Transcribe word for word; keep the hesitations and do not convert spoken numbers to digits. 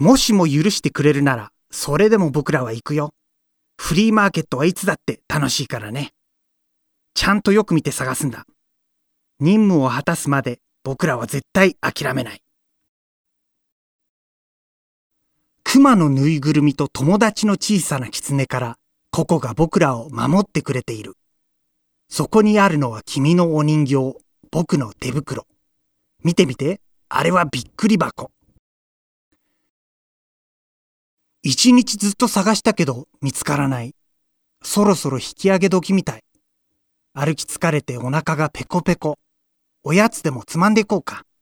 もしも許してくれるなら、それでも僕らは行くよ。フリーマーケットはいつだって楽しいからね。ちゃんとよく見て探すんだ。任務を果たすまで僕らは絶対諦めない。熊のぬいぐるみと友達の小さな狐からココが僕らを守ってくれている。そこにあるのは君のお人形、僕の手袋。見てみて、あれはびっくり箱。一日ずっと探したけど見つからない。そろそろ引き上げ時みたい。歩き疲れてお腹がペコペコ。おやつでもつまんでいこうか。